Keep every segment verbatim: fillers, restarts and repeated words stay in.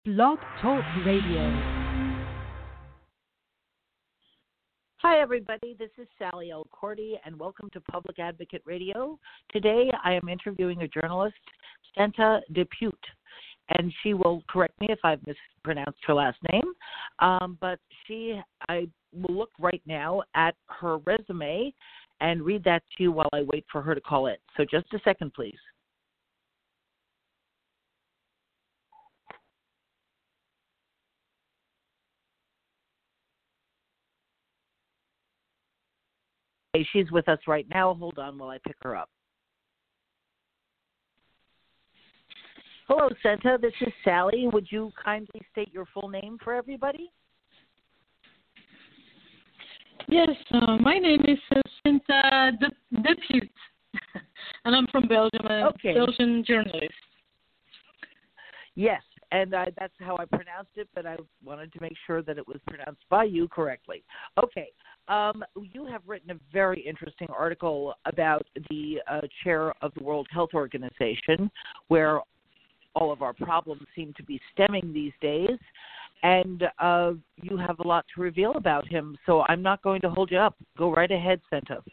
Blog Talk Radio. Hi, everybody. This is Sally L. Cordy, and welcome to Public Advocate Radio. Today, I am interviewing a journalist, Senta Depute, and she will correct me if I've mispronounced her last name. Um, but she, I will look right now at her resume and read that to you while I wait for her to call in. So just a second, please. Okay, she's with us right now. Hold on while I pick her up. Hello, Senta. This is Sally. Would you kindly state your full name for everybody? Yes, uh, my name is uh, Senta De- Depute, and I'm from Belgium. I'm Okay. a Belgian journalist. Yes, and uh, that's how I pronounced it, but I wanted to make sure that it was pronounced by you correctly. Okay. Um, you have written a very interesting article about the uh, chair of the World Health Organization, where all of our problems seem to be stemming these days, and uh, you have a lot to reveal about him, so I'm not going to hold you up. Go right ahead, Senta.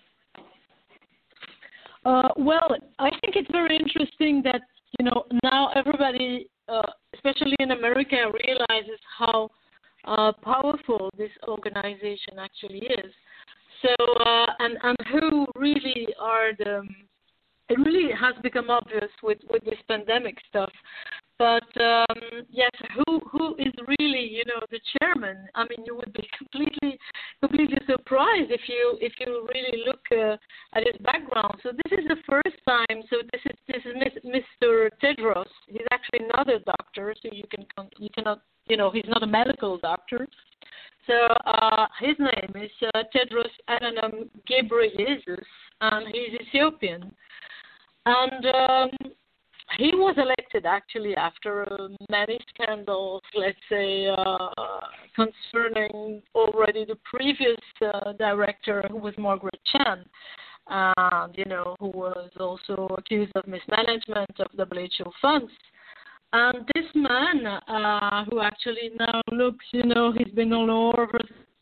Uh, well, I think it's very interesting that, you know, now everybody, uh, especially in America, realizes how uh, powerful this organization actually is. So, uh, and, and who really are the, it really has become obvious with, with this pandemic stuff. But um, yes, who who is really, you know, the chairman? I mean, you would be completely completely surprised if you if you really look uh, at his background. So this is the first time. So this is this is Mister Tedros. He's actually not a doctor, so you can you cannot you know he's not a medical doctor. So uh, his name is uh, Tedros Adhanom Ghebreyesus, and he's Ethiopian, and. Um, He was elected actually after uh, many scandals, let's say, uh, concerning already the previous uh, director, who was Margaret Chan, and, you know, who was also accused of mismanagement of W H O funds. And this man, uh, who actually now looks, you know, he's been all over.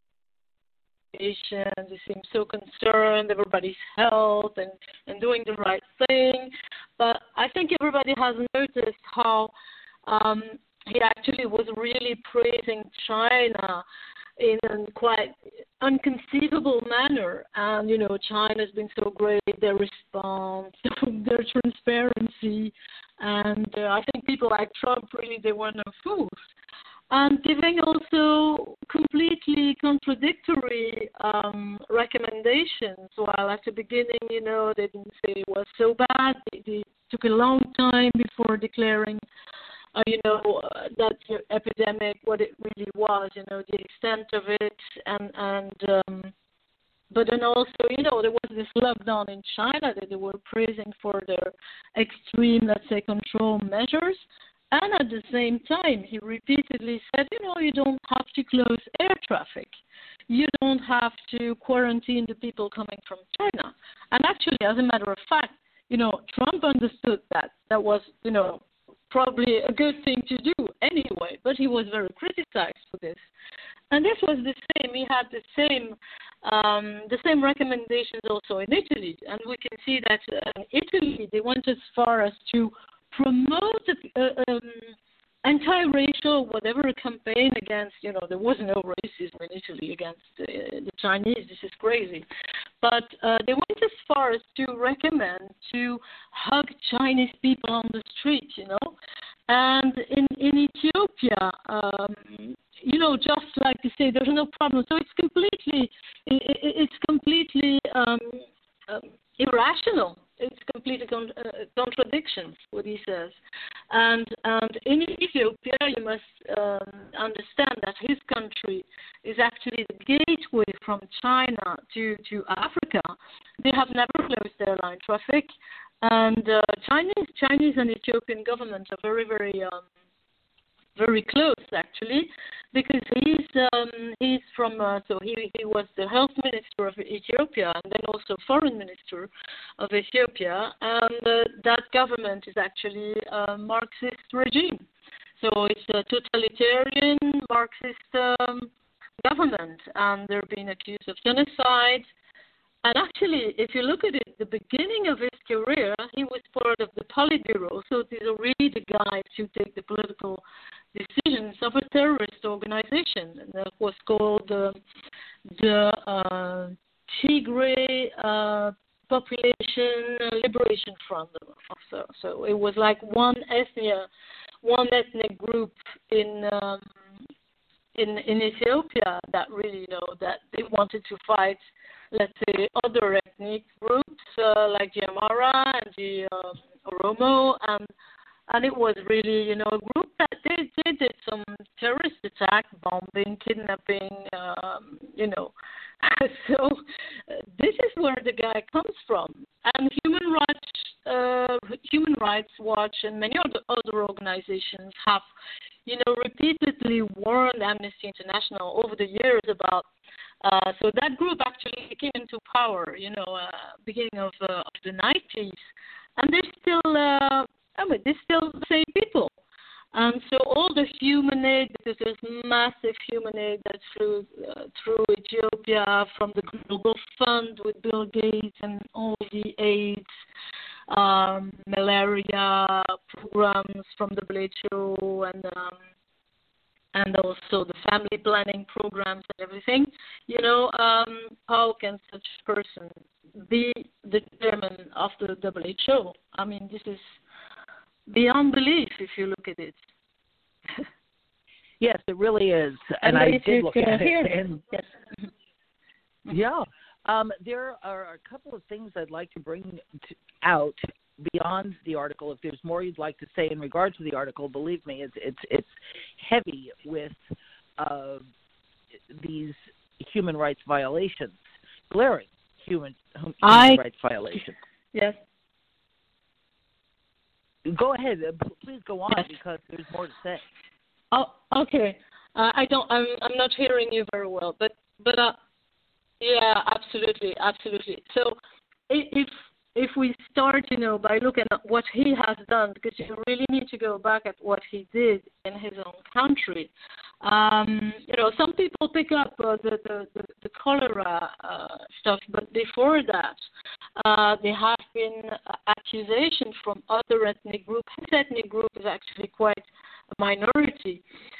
He seems so concerned everybody's health and, and doing the right thing. But I think everybody has noticed how um, he actually was really praising China in a quite unconceivable manner. And, you know, China's been so great, their response, their transparency. And uh, I think people like Trump, really, they were no fools. And giving also completely contradictory um, recommendations. While at the beginning, you know, they didn't say it was so bad. They, they took a long time before declaring, uh, you know, uh, that the epidemic, what it really was, you know, the extent of it. And, and um, but then also, you know, there was this lockdown in China that they were praising for their extreme, let's say, control measures. And at the same time, he repeatedly said, you know, you don't have to close air traffic. You don't have to quarantine the people coming from China. And actually, as a matter of fact, you know, Trump understood that. That was, you know, probably a good thing to do anyway, but he was very criticized for this. And this was the same. He had the same um, the same recommendations also in Italy. And we can see that uh, in Italy, they went as far as to promote uh, um, anti-racial whatever campaign against, you know, there was no racism in Italy against uh, the Chinese. This is crazy. But uh, they went as far as to recommend to hug Chinese people on the street, you know. And in, in Ethiopia, um, you know, just like to say, there's no problem. So it's completely, it, it's completely um, um, irrational. It's completely con- uh, contradictions, what he says. And, and in Ethiopia, you must um, understand that his country is actually the gateway from China to, to Africa. They have never closed airline traffic. And uh, Chinese, Chinese and Ethiopian governments are very, very um, very close actually, because he's um, he's from uh, so he he was the health minister of Ethiopia and then also foreign minister of Ethiopia, and uh, that government is actually a Marxist regime. So it's a totalitarian Marxist um, government, and they're being accused of genocide. And actually, if you look at it, the beginning of his career, he was part of the Politburo. So these are really the guys who take the political decisions of a terrorist organization. And that was called uh, the uh, Tigray uh, Population Liberation Front. So, so it was like one ethnia, one ethnic group in um, in in Ethiopia that really, you know, that they wanted to fight, let's say, other ethnic groups uh, like the Amhara and the uh, Oromo, and and it was really, you know, a group that they, they did some terrorist attack, bombing, kidnapping, um, you know. So uh, this is where the guy comes from. And Human Rights, uh, Human Rights Watch and many other other organizations have, you know, repeatedly warned Amnesty International over the years about. Uh, so that group actually came into power, you know, uh, beginning of, uh, of the nineties, and they're still, uh, I mean, they're still the same people. And so all the human aid, because there's massive human aid that flew uh, through Ethiopia from the Global Fund with Bill Gates and all the AIDS, um, malaria programs from the W H O, and um, and also the family planning programs and everything. You know, um, how can such person be the chairman of the W H O? I mean, this is beyond belief if you look at it. Yes, it really is, and, and I did look at it. And yes. Yeah, um, there are a couple of things I'd like to bring to, out beyond the article. If there's more you'd like to say in regard to the article, believe me, it's it's it's heavy with uh, these human rights violations, glaring human human I, rights violations. Yes. Go ahead. Please go on, yes. because there's more to say. Oh, okay. Uh, I don't. I'm. I'm not hearing you very well. But. But. Uh, yeah. Absolutely. Absolutely. So, if if we start, you know, by looking at what he has done, because you really need to go back at what he did in his own country. Um, you know, some people pick up uh, the, the, the, the cholera uh, stuff, but before that, uh, there have been accusations from other ethnic groups. His ethnic group is actually quite a minority.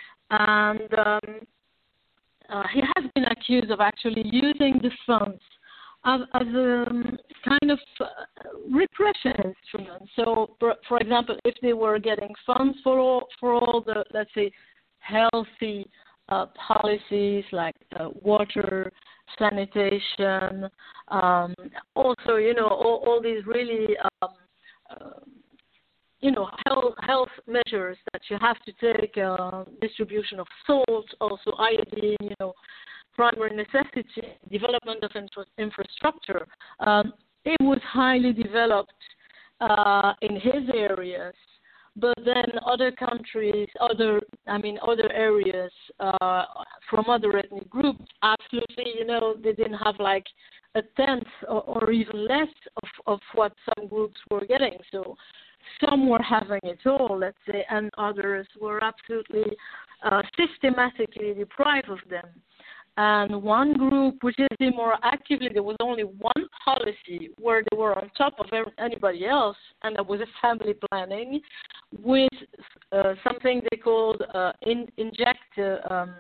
And um, uh, he has been accused of actually using the funds as, as a um, kind of uh, repression instrument. So, for, for example, if they were getting funds for all, for all the, let's say, healthy uh, policies like uh, water, sanitation, um, also, you know, all, all these really, um, uh, you know, health, health measures that you have to take, uh, distribution of salt, also iodine, you know, primary necessity, development of infra- infrastructure. Um, it was highly developed uh, in his areas. But then other countries, other, I mean, other areas uh, from other ethnic groups, absolutely, you know, they didn't have like a tenth or, or even less of, of what some groups were getting. So some were having it all, let's say, and others were absolutely uh, systematically deprived of them. And one group, which is the more actively, there was only one policy where they were on top of anybody else, and that was a family planning with uh, something they called uh, in, inject, uh, um,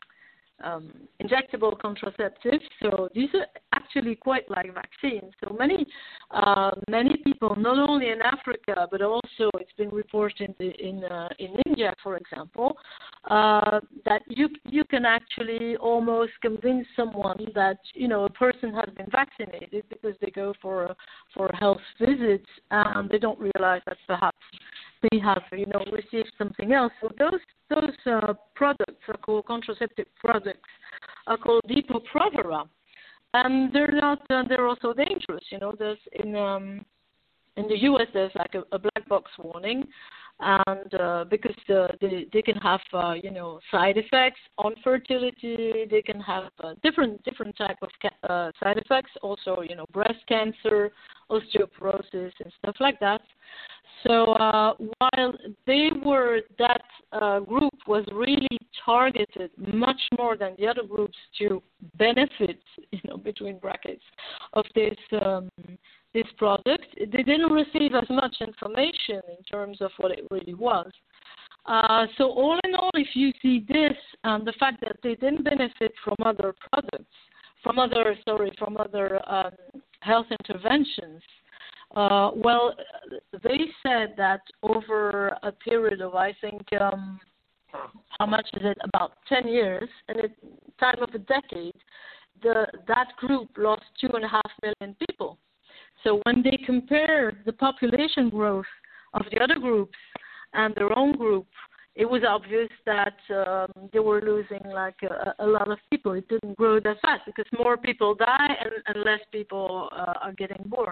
um, injectable contraceptives. So these are actually quite like vaccines. So many, uh, many people, not only in Africa, but also it's been reported in in, uh, in India, for example, uh, that you you can actually almost convince someone that, you know, a person has been vaccinated because they go for for health visits and they don't realize that perhaps they have, you know, received something else. So those those uh, products are called contraceptive products, are called Depo-Provera, and they're not. Uh, they're also dangerous. You know, there's in um, in the U S there's like a, a black box warning, and uh, because uh, they they can have uh, you know, side effects on fertility. They can have uh, different different type of ca- uh, side effects. Also, you know, breast cancer, osteoporosis, and stuff like that. So uh, while they were, that uh, group was really targeted much more than the other groups to benefit, you know, between brackets, of this um, this product, they didn't receive as much information in terms of what it really was. Uh, so all in all, if you see this and the fact that they didn't benefit from other products, from other, sorry, from other um, health interventions, uh, well, they said that over a period of, I think, um, how much is it, about ten years, and a time of a decade, the, that group lost two and a half million people. So when they compared the population growth of the other groups and their own group, it was obvious that um, they were losing like a, a lot of people. It didn't grow that fast because more people die and, and less people uh, are getting born.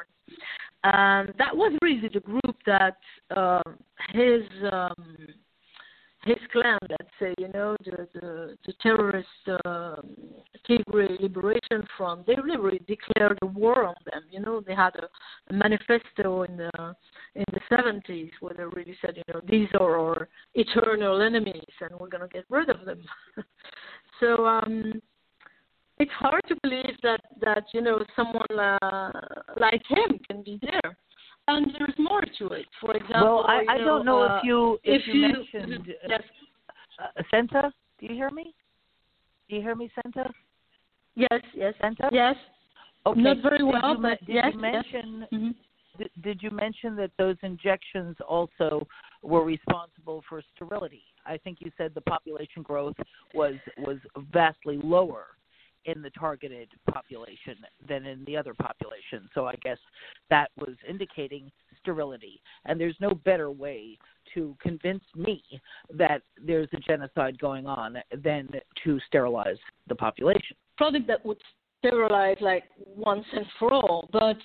And that was really the group that uh, his um, his clan, let's say, you know, the the, the terrorist uh, Tigray Liberation Front, they really declared a war on them. You know, they had a, a manifesto in the in the seventies where they really said, you know, these are our eternal enemies and we're going to get rid of them. So um, it's hard to believe that, that you know, someone uh, like him can be there. And there's more to it. For example, well, I, I know, don't know uh, if you if, if you, you mentioned yes. uh, Senta. Do you hear me? Do you hear me, Senta? Yes, yes, Senta. yes. Okay. Not very did well, you, but did yes, you mention? yes. Mm-hmm. Did, did you mention that those injections also were responsible for sterility? I think you said the population growth was was vastly lower in the targeted population than in the other population. So I guess that was indicating sterility. And there's no better way to convince me that there's a genocide going on than to sterilize the population. Product that would sterilize like once and for all, but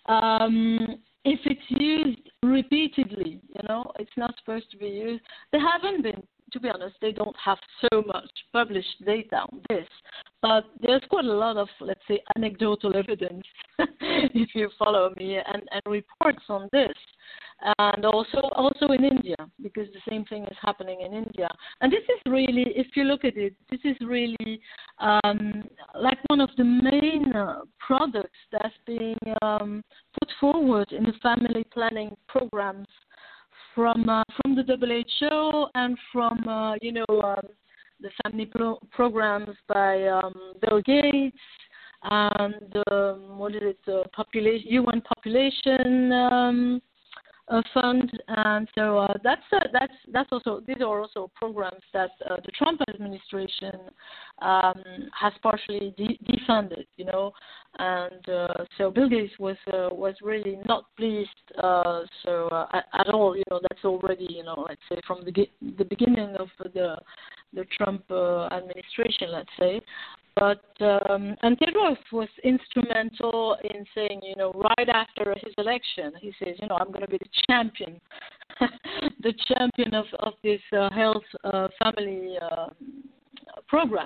um, if it's used repeatedly, you know, it's not supposed to be used. They haven't been, to be honest, they don't have so much published data on this, but there's quite a lot of, let's say, anecdotal evidence, if you follow me, and, and reports on this. And also also in India, because the same thing is happening in India. And this is really, if you look at it, this is really um, like one of the main uh, products that's being um, put forward in the family planning programs from uh, from the W H O and from, uh, you know, um, the family pro- programs by um, Bill Gates and, um, what is it, uh, population, U N population um, uh, fund. And so uh, that's, uh, that's, that's also, these are also programs that uh, the Trump administration um, has partially de- defunded, you know. And uh, so Bill Gates was uh, was really not pleased. Uh, so uh, at, at all, you know, that's already, you know, let's say from the the beginning of the the Trump uh, administration, let's say. But um, and Tedros was instrumental in saying, you know, right after his election, he says, you know, I'm going to be the champion, the champion of of this uh, health uh, family uh, program.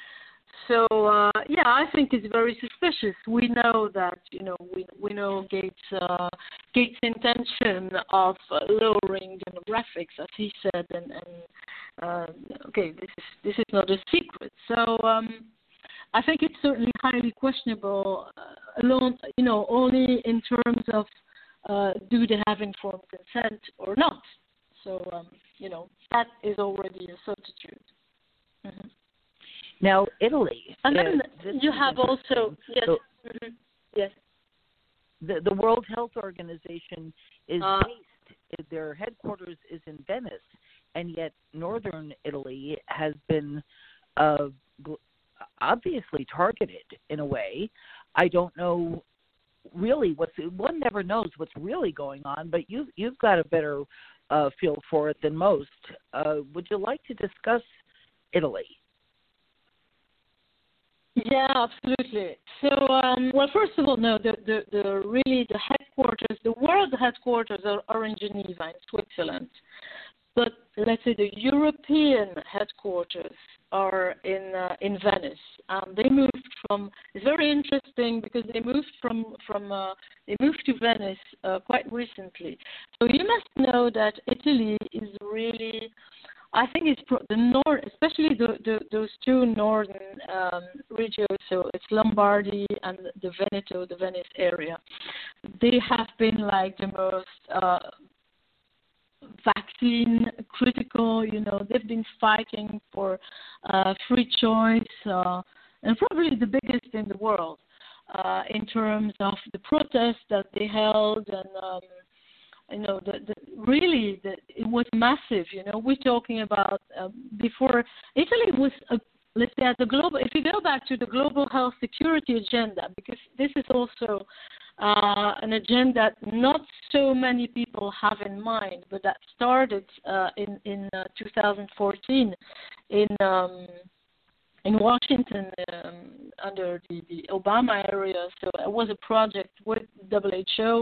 So uh, yeah, I think it's very suspicious. We know that, you know, we we know Gates uh, Gates' intention of uh, lowering demographics, as he said, and, and uh, okay, this is this is not a secret. So um, I think it's certainly highly questionable. Uh, alone, you know, only in terms of uh, do they have informed consent or not. So um, you know, that is already a substitute. Mm-hmm. Now, Italy. And then uh, you have also, yes, so, mm-hmm. yes. The, the World Health Organization is Uh, based, their headquarters is in Venice, and yet northern Italy has been uh, obviously targeted in a way. I don't know really what's, one never knows what's really going on, but you've, you've got a better uh, feel for it than most. Uh, would you like to discuss Italy? Yeah, absolutely. So, um, well, first of all, no, the, the, the really the headquarters, the world headquarters are, are in Geneva, in Switzerland. but let's say the European headquarters are in uh, in Venice. Um, they moved from. It's very interesting because they moved from from uh, they moved to Venice uh, quite recently. So you must know that Italy is really. I think it's pro- the north, especially the, the, those two northern um, regions. So it's Lombardy and the Veneto, the Venice area. They have been like the most uh, vaccine critical. You know, they've been fighting for uh, free choice, uh, and probably the biggest in the world uh, in terms of the protests that they held and. Um, You know, the, the, really, the, it was massive. You know, we're talking about uh, before Italy was, a, let's say, at the global. If you go back to the global health security agenda, because this is also uh, an agenda that not so many people have in mind, but that started uh, in in uh, two thousand fourteen in. Um, in Washington, um, under the, the Obama area, so it was a project with W H O,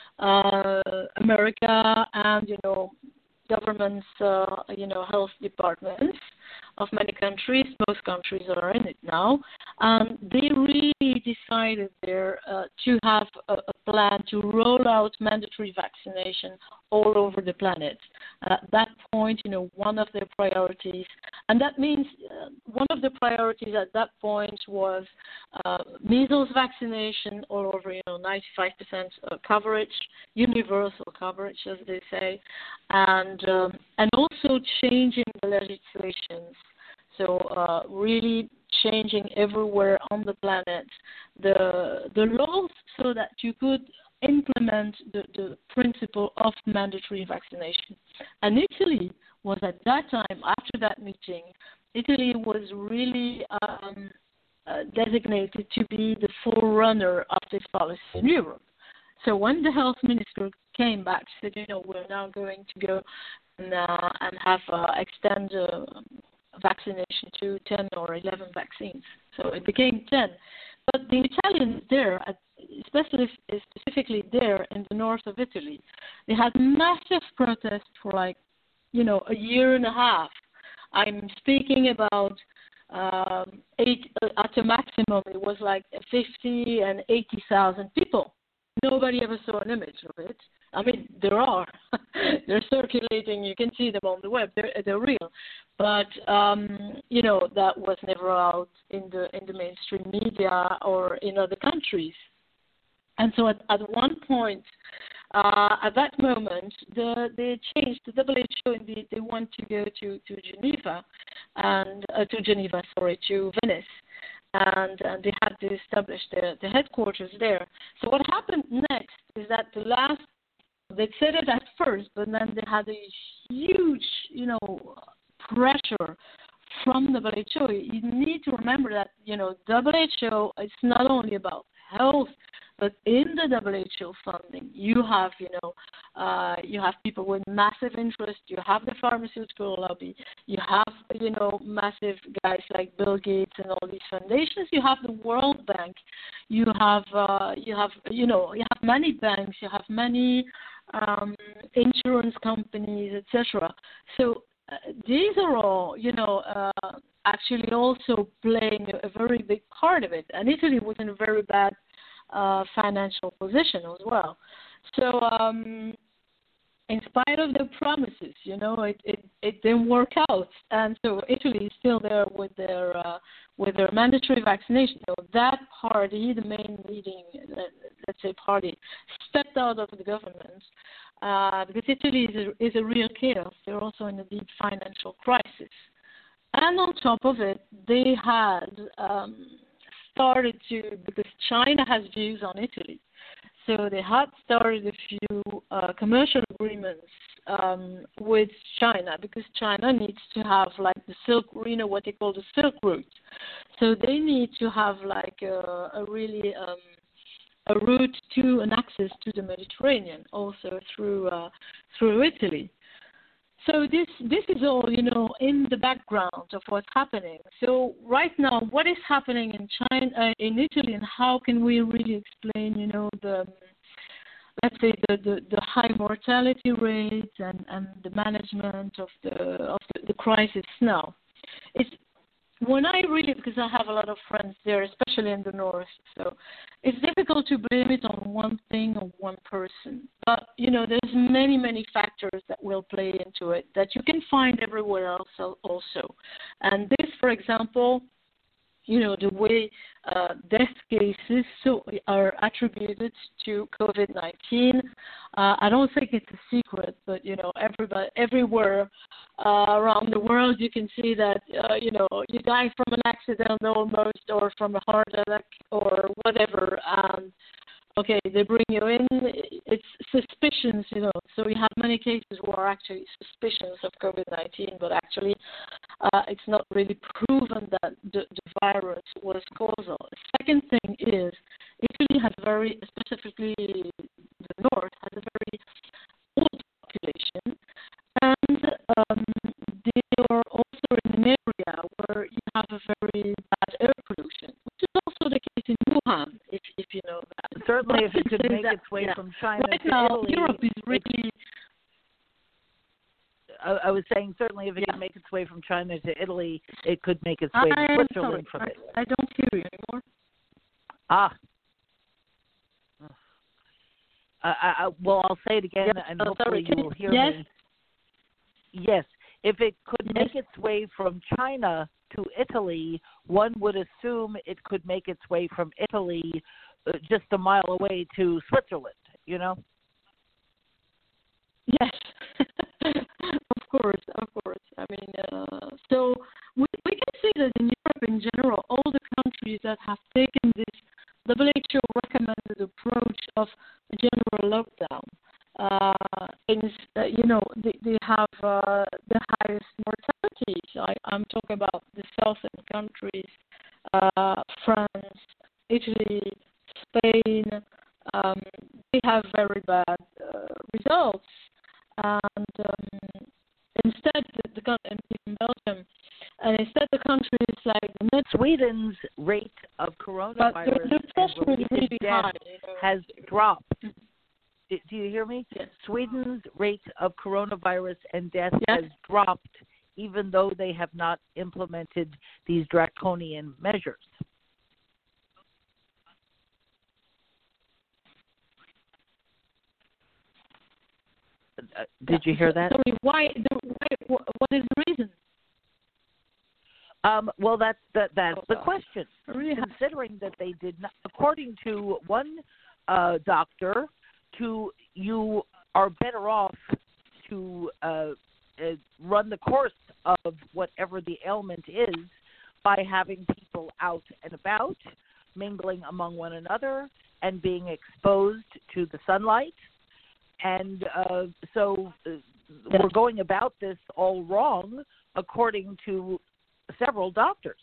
uh, America, and you know, governments, uh, you know, health departments of many countries. Most countries are in it now. Um, they really decided there uh, to have a, a plan to roll out mandatory vaccination all over the planet. At that point, you know, one of their priorities, and that means uh, one of the priorities at that point was uh, measles vaccination all over, you know, ninety-five percent coverage, universal coverage, as they say, and um, and also changing the legislations. So uh, really changing everywhere on the planet the the laws so that you could implement the, the principle of mandatory vaccination. And Italy was at that time, after that meeting, Italy was really um, uh, designated to be the forerunner of this policy in Europe. So when the health minister came back, said, you know, we're now going to go and, uh, and have uh, extend uh, vaccination to ten or eleven vaccines. So it became ten. But the Italians there, especially specifically there in the north of Italy, they had massive protests for like, you know, a year and a half. I'm speaking about um, eight uh, at a maximum. It was like fifty and eighty thousand people. Nobody ever saw an image of it. I mean, there are. They're circulating. You can see them on the web. They're, they're real. But, um, you know, that was never out in the in the mainstream media or in other countries. And so at, at one point, uh, at that moment, the, they changed. The W H O, indeed, they want to go to, to Geneva, and uh, to Geneva, sorry, to Venice. And, and they had to establish the, the headquarters there. So what happened next is that the last, they said it at first, but then they had a huge, you know, pressure from the W H O. You need to remember that, you know, W H O, it's not only about health, but in the W H O funding, you have, you know, uh, you have people with massive interest. You have the pharmaceutical lobby. You have, you know, massive guys like Bill Gates and all these foundations. You have the World Bank. You have, uh, you have, you know, you have many banks. You have many um, insurance companies, et cetera. So uh, these are all, you know, uh, actually also playing a, a very big part of it. And Italy was in a very bad Uh, financial position as well. So um, in spite of the promises, you know, it, it, it didn't work out. And so Italy is still there with their uh, with their mandatory vaccination. So that party, the main leading, let's say, party, stepped out of the government uh, because Italy is a, is a real chaos. They're also in a deep financial crisis. And on top of it, they had... Um, started to, because China has views on Italy, so they had started a few uh, commercial agreements um, with China, because China needs to have like the Silk, you know, what they call the Silk Route. So they need to have like a, a really um, a route to an access to the Mediterranean, also through uh, through Italy. So this this is all, you know, in the background of what's happening. So right now, what is happening in China, uh, in Italy, and how can we really explain, you know, the let's say the, the, the high mortality rates and, and the management of the of the, the crisis now. It's when I really, because I have a lot of friends there, especially in the north, so it's difficult to blame it on one thing or one person. But, you know, there's many, many factors that will play into it that you can find everywhere else also. And this, for example, you know, the way uh, death cases so are attributed to COVID nineteen. Uh, I don't think it's a secret, but, you know, everybody, everywhere uh, around the world, you can see that, uh, you know, you die from an accident almost or from a heart attack or whatever. And, okay, they bring you in. It's suspicions, you know. So we have many cases who are actually suspicions of COVID nineteen, but actually uh, it's not really proven that the, the virus was causal. The second thing is Italy has very, specifically the north, has a very old population, and um, they are also in an area where you have a very bad air pollution, which is also the case in Wuhan, if, if you know that. Certainly, but if it could make that, its way yeah. from China right to now, Italy, Europe is really. I, I was saying certainly if it yeah. could make its way from China to Italy, it could make its way I to am Switzerland sorry. from Italy. I, I don't hear you anymore. Ah. I, I, well, I'll say it again, Yes, and uh, hopefully sorry. you will hear yes? me. Yes. If it could Yes. make its way from China to Italy, one would assume it could make its way from Italy uh, just a mile away to Switzerland, you know? Yes, of course, of course. I mean, uh, so we, we can see that in Europe in general, all the countries that have taken this W H O recommended approach of a general lockdown, uh, things that, you know, they, they have uh, the highest mortalities. I, I'm talking about the southern countries, uh, France, Italy, Spain. Um, they have very bad uh, results. And um, instead, the, the and in Belgium, and instead the countries like the Netherlands, Sweden's rate of coronavirus but the, the pressure is really death high. You know. has dropped. Do you hear me? Yes. Sweden's rate of coronavirus and death Yes. has dropped, even though they have not implemented these draconian measures. Uh, did you hear that? Sorry, why, the, why? What is the reason? Um, well, that's that, that's Oh, the God. question. Really? Considering that they did not, according to one uh, doctor, to you are better off to uh, uh, run the course of whatever the ailment is by having people out and about, mingling among one another, and being exposed to the sunlight. And uh, so uh, we're going about this all wrong, according to several doctors.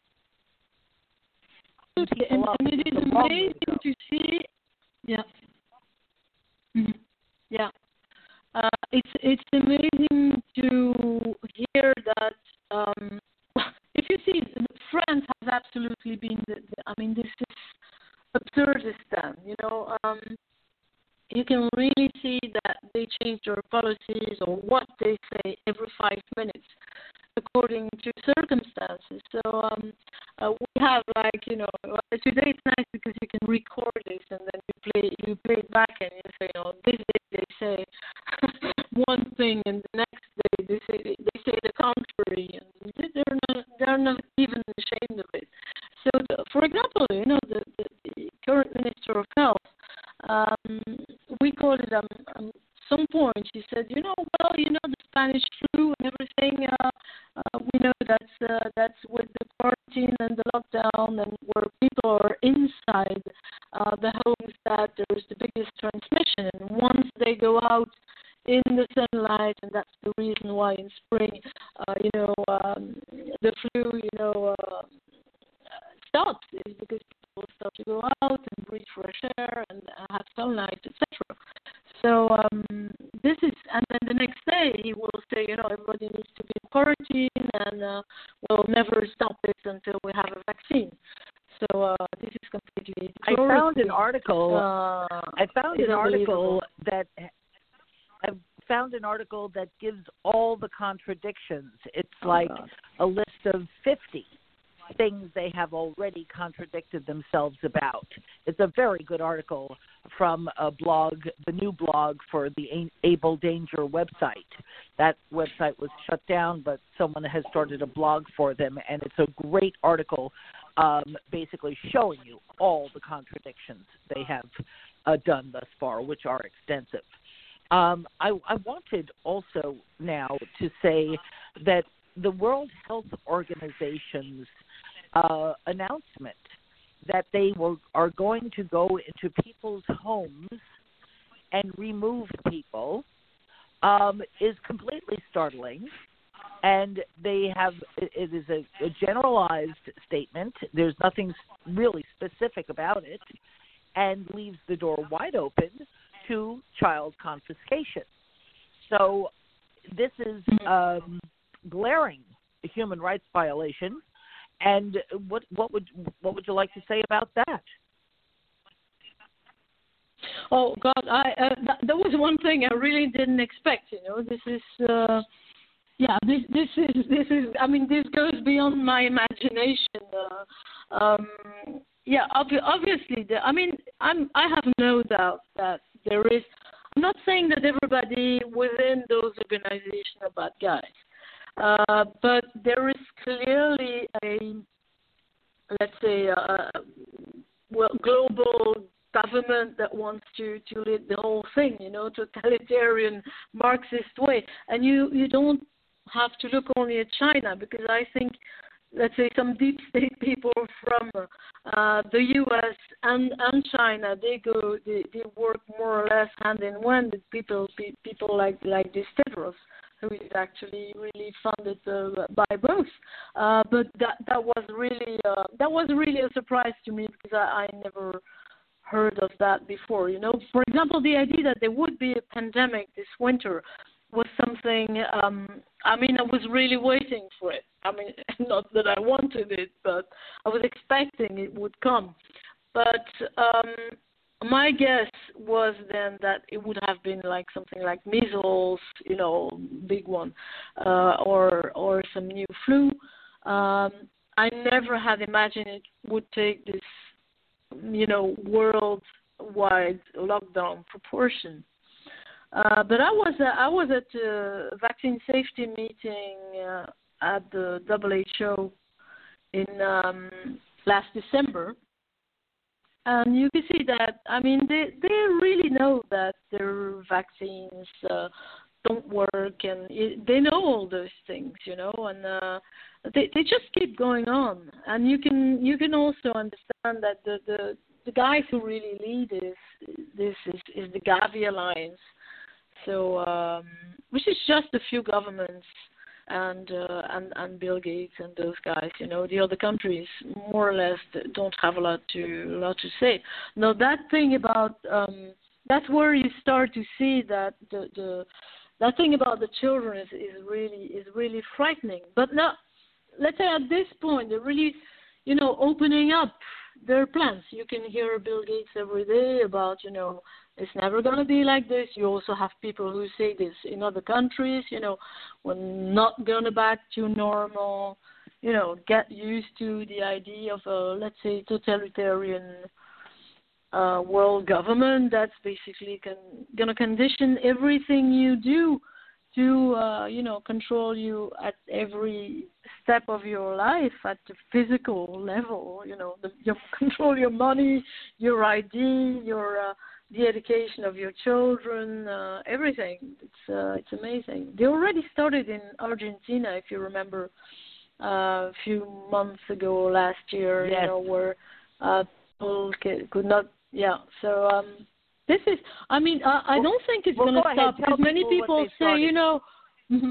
And, and, and it is amazing to see. Yeah. Mm-hmm. Yeah. Uh, it's it's amazing to hear that. Um, if you see, France has absolutely been. The, the, I mean, this is Absurdistan. You know. Um, You can really see that they change their policies or what they say every five minutes according to circumstances. So um, uh, we have like, you know, today it's nice because you can record this and then you play you play it back and you say, you know, this day they say one thing and the next day they say they say the contrary, and they're not they're not even ashamed of it. So the, for example, you know, the, the, the current Minister of Health. Um, we called it um, um some point. She said, you know, well, you know, the Spanish flu and everything. Uh, uh, we know that's uh, that's with the quarantine and the lockdown and where people are inside uh, the homes that there's the biggest transmission. And once they go out in the sunlight, and that's the reason why in spring, uh, you know, um, the flu, you know, uh, stops is because people start to go out and breathe fresh air and have sunlight, et cetera. So um, this is, and then the next day he will say, you know, everybody needs to be in quarantine, and uh, we'll never stop it until we have a vaccine. So uh, this is completely. I found an article. Uh, I found an article that I found an article that gives all the contradictions. It's oh, like God. a list of fifty things they have already contradicted themselves about. It's a very good article from a blog, the new blog for the Able Danger website. That website was shut down, but someone has started a blog for them, and it's a great article um, basically showing you all the contradictions they have uh, done thus far, which are extensive. Um, I, I wanted also now to say that the World Health Organization's uh, announcement that they will, are going to go into people's homes and remove people um, is completely startling. And they have, it is a, a generalized statement. There's nothing really specific about it, and leaves the door wide open to child confiscation. So this is um, glaring a human rights violation. And what what would what would you like to say about that? Oh God, I uh, that, that was one thing I really didn't expect. You know, this is uh, yeah, this this is this is. I mean, this goes beyond my imagination. Uh, um, yeah, ob- obviously, the, I mean, I'm I have no doubt that there is. I'm not saying that everybody within those organizations are bad guys. Uh, but there is clearly a, let's say, a, well, global government that wants to, to lead the whole thing, you know, totalitarian Marxist way. And you, you don't have to look only at China, because I think, let's say, some deep state people from uh, the U S and, and China, they go, they, they work more or less hand in hand with people, people like like this Tedros, who is actually really funded uh, by both. Uh, but that that was really uh, that was really a surprise to me, because I, I never heard of that before. You know, for example, the idea that there would be a pandemic this winter was something. Um, I mean, I was really waiting for it. I mean, not that I wanted it, but I was expecting it would come. But um, my guess was then that it would have been like something like measles, you know, big one, uh, or or some new flu. Um, I never had imagined it would take this, you know, worldwide lockdown proportion. Uh, but I was uh, I was at a vaccine safety meeting uh, at the W H O in um, last December. And you can see that, I mean, they they really know that their vaccines uh, don't work, and it, they know all those things, you know, and uh, they they just keep going on. And you can you can also understand that the the, the guys who really lead this this is, is the Gavi Alliance, so um, which is just a few governments. And, uh, and and Bill Gates and those guys, you know, the other countries more or less don't have a lot to a lot to say. Now that thing about um, that's where you start to see that the, the that thing about the children is, is really is really frightening. But now, let's say at this point they're really, you know, opening up their plans. You can hear Bill Gates every day about, you know, it's never going to be like this. You also have people who say this in other countries, you know, we're not going to back to normal, you know, get used to the idea of a, let's say, totalitarian uh, world government that's basically con- going to condition everything you do to, uh, you know, control you at every step of your life at the physical level, you know, the, you control your money, your I D, your... Uh, the education of your children, uh, everything. It's uh, it's amazing. They already started in Argentina, if you remember, uh, a few months ago, last year, Yes. you know, where uh, people could not, yeah. So um, this is, I mean, I, I well, don't think it's well, going to go stop, ahead. Tell because many people people say, you know, mm-hmm.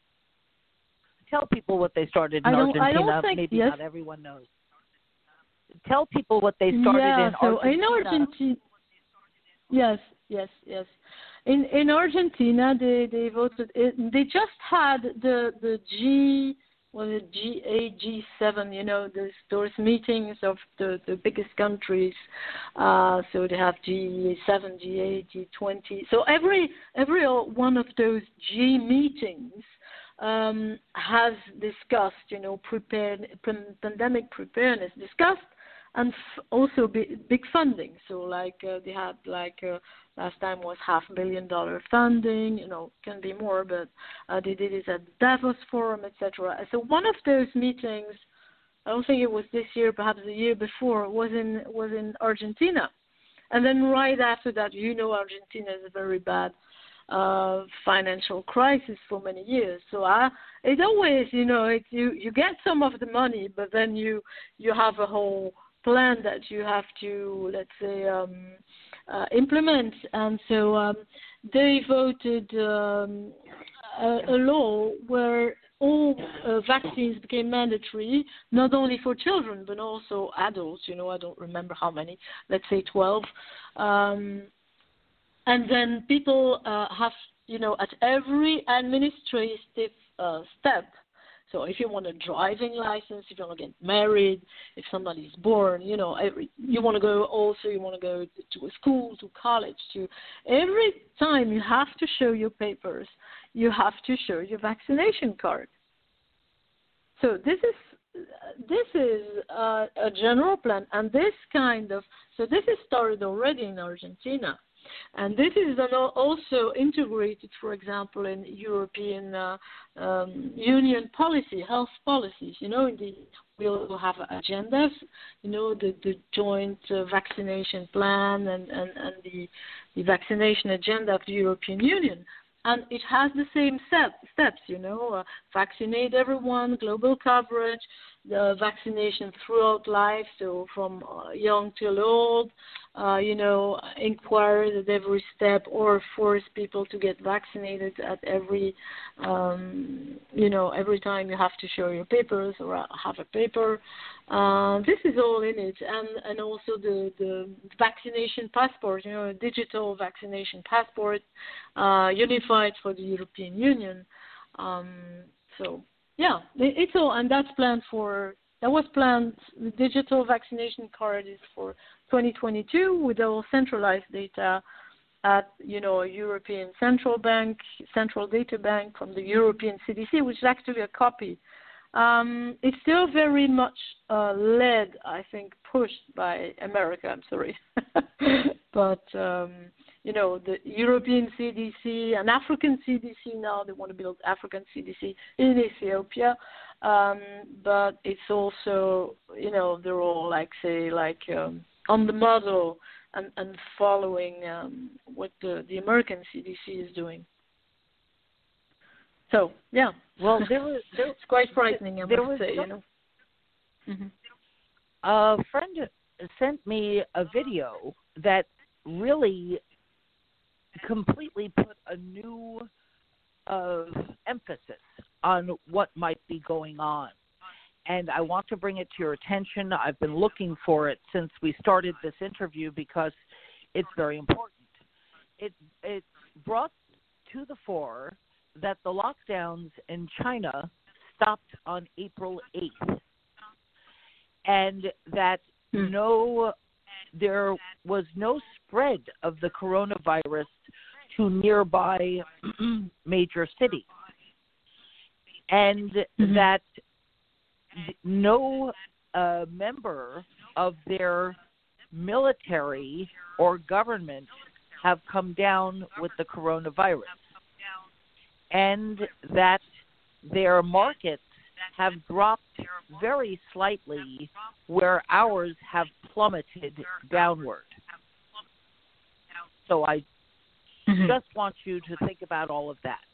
Tell people what they started in I don't, Argentina. I don't think, Maybe yes. not everyone knows. Tell people what they started yeah, in so Argentina. in Argentina. Yes, yes, yes. In in Argentina, they they voted. It, they just had the the G was it G eight, G seven, you know, those, those meetings of the, the biggest countries. Uh, so they have G seven, G eight, G twenty. So every every one of those G meetings um, has discussed, you know, prepared, pandemic preparedness discussed, and f- also big, big funding. So like uh, they had like uh, last time was half a billion dollar funding. You know, can be more, but uh, they did it at Davos Forum, et cetera. So one of those meetings, I don't think it was this year, perhaps the year before, was in was in Argentina, and then right after that, you know, Argentina is a very bad uh, financial crisis for many years. So I, it's always, you know, it, you you get some of the money, but then you you have a whole plan that you have to, let's say, um, uh, implement. And so um, they voted um, a, a law where all uh, vaccines became mandatory, not only for children, but also adults. You know, I don't remember how many, let's say twelve. Um, and then people uh, have, you know, at every administrative uh, step. So if you want a driving license, if you want to get married, if somebody's born, you know, every, you want to go also, you want to go to a school, to college, to every time you have to show your papers, you have to show your vaccination card. So this is this is uh, a general plan, and this kind of, so this is started already in Argentina. And this is also integrated, for example, in European uh, um, Union policy, health policies. You know, the, we also have agendas, you know, the, the joint uh, vaccination plan and, and, and the, the vaccination agenda of the European Union. And it has the same step, steps, you know, uh, vaccinate everyone, global coverage, the vaccination throughout life, so from uh, young till old, uh, you know, inquire at every step or force people to get vaccinated at every, um, you know, every time you have to show your papers or have a paper. Uh, this is all in it. And, and also the, the vaccination passport, you know, a digital vaccination passport, uh, unified for the European Union. Um, so, yeah, it's all, and that's planned for, that was planned, the digital vaccination card is for twenty twenty-two with all centralized data at, you know, a European central bank, central data bank from the European C D C, which is actually a copy. Um, it's still very much uh, led, I think, pushed by America, I'm sorry. but, um, you know, the European C D C and African C D C now, they want to build African C D C in Ethiopia. Um, but it's also, you know, they're all like, say, like um, on the model and, and following um, what the, the American C D C is doing. So, yeah. Well, there was, there, it's quite frightening, I there must was say, some, you know. Mm-hmm. A friend sent me a video that really completely put a new uh, emphasis on what might be going on. And I want to bring it to your attention. I've been looking for it since we started this interview because it's very important. It, it brought to the fore that the lockdowns in China stopped on April eighth, and that hmm. no, there was no spread of the coronavirus to nearby major cities, and mm-hmm. that no uh, member of their military or government have come down with the coronavirus, and that their markets have dropped very slightly where ours have plummeted downward. So I mm-hmm. just want you to think about all of that.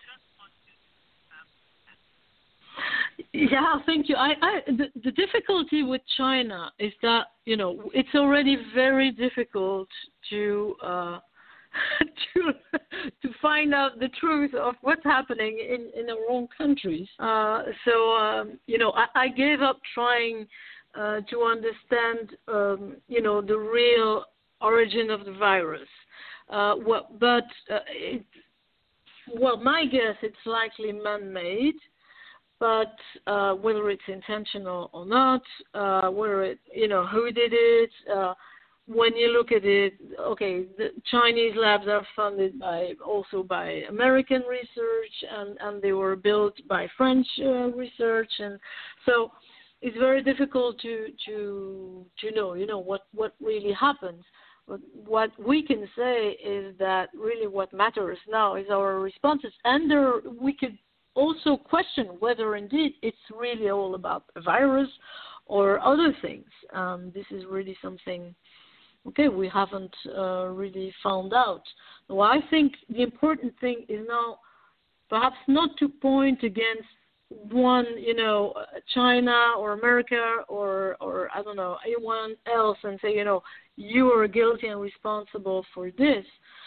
Yeah, thank you. I, I the, the difficulty with China is that, you know, it's already very difficult to uh, to to find out the truth of what's happening in, in our own countries. Uh, so, um, you know, I, I gave up trying uh, to understand, um, you know, the real origin of the virus. Uh, well, but, uh, it, well, my guess, it's likely man-made. but uh, whether it's intentional or not, uh, whether it, you know, who did it, uh, when you look at it, okay, the Chinese labs are funded by also by American research, and, and they were built by French uh, research, and so it's very difficult to to to know, you know, what, what really happens. But what we can say is that really what matters now is our responses, and there we could also question whether indeed it's really all about a virus or other things. Um, this is really something. Okay, we haven't uh, really found out. Well, I think the important thing is now perhaps not to point against one, you know, China or America or, or I don't know, anyone else and say, you know, you are guilty and responsible for this,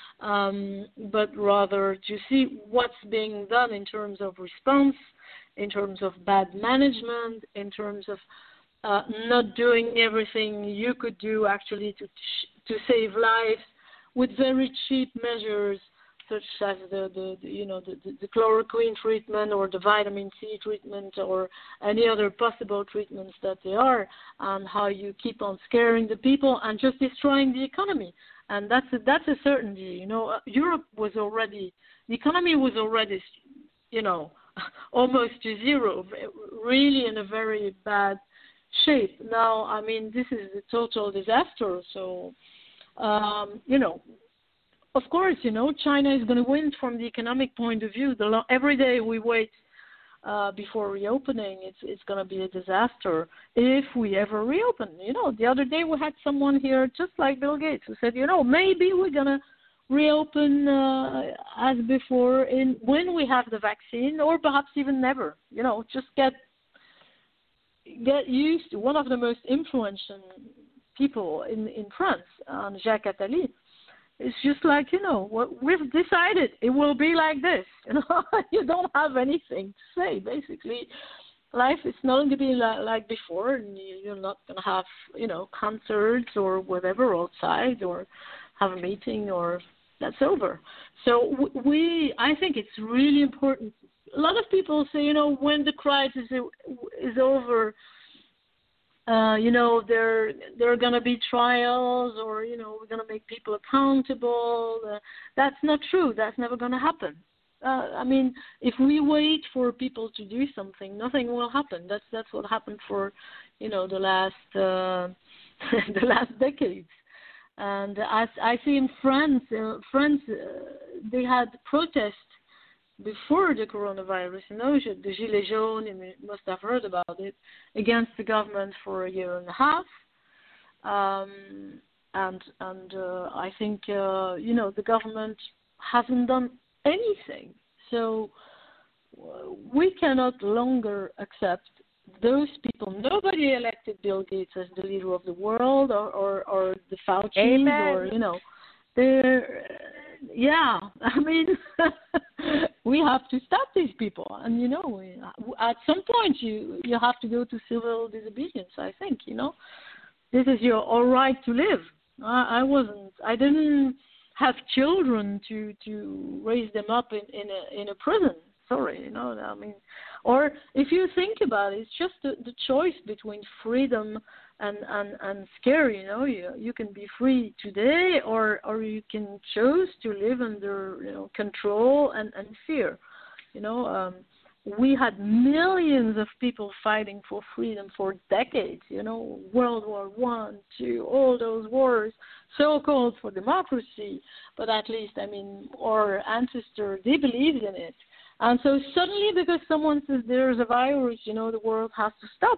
um, but rather to see what's being done in terms of response, in terms of bad management, in terms of Uh, not doing everything you could do actually to to save lives with very cheap measures such as the, the, the you know the, the chloroquine treatment or the vitamin C treatment or any other possible treatments that there are, and how you keep on scaring the people and just destroying the economy. And that's a, that's a certainty. You know, uh, Europe was already the economy was already you know almost to zero, really in a very bad shape. Now, I mean, this is a total disaster. So, um, you know, of course, you know, China is going to win from the economic point of view. The lo- every day we wait uh, before reopening, it's it's going to be a disaster if we ever reopen. You know, the other day we had someone here, just like Bill Gates, who said, you know, maybe we're going to reopen uh, as before in when we have the vaccine, or perhaps even never. You know, just get get used to. One of the most influential people in, in France, um, Jacques Attali, it's just like, you know, what we've decided it will be like this. You know, you don't have anything to say. Basically, life is not going to be like, like before, and you're not going to have, you know, concerts or whatever outside, or have a meeting, or that's over. So we, I think it's really important. A lot of people say, you know, when the crisis is over, uh, you know, there there are going to be trials, or, you know, we're going to make people accountable. Uh, that's not true. That's never going to happen. Uh, I mean, if we wait for people to do something, nothing will happen. That's that's what happened for, you know, the last uh, the last decades. And as I see in France, uh, France, uh, they had protests before the coronavirus, you know, the Gilets jaunes, you must have heard about it, against the government for a year and a half. Um, and and uh, I think, uh, you know, the government hasn't done anything. So uh, we cannot longer accept those people. Nobody elected Bill Gates as the leader of the world, or, or, or the Fauci's, or, you know, they're... Yeah, I mean, we have to stop these people, and you know, we, at some point you you have to go to civil disobedience. I think, you know, this is your all right to live. I, I wasn't, I didn't have children to to raise them up in in a in a prison. Sorry, you know, I mean, or if you think about it, it's just the, the choice between freedom and, and, and scare, you know. You, you can be free today, or, or you can choose to live under, you know, control and, and fear. You know, um, we had millions of people fighting for freedom for decades, you know, World War One, Two, all those wars, so-called for democracy, but at least, I mean, our ancestors, they believed in it. And so suddenly, because someone says there's a virus, you know, the world has to stop.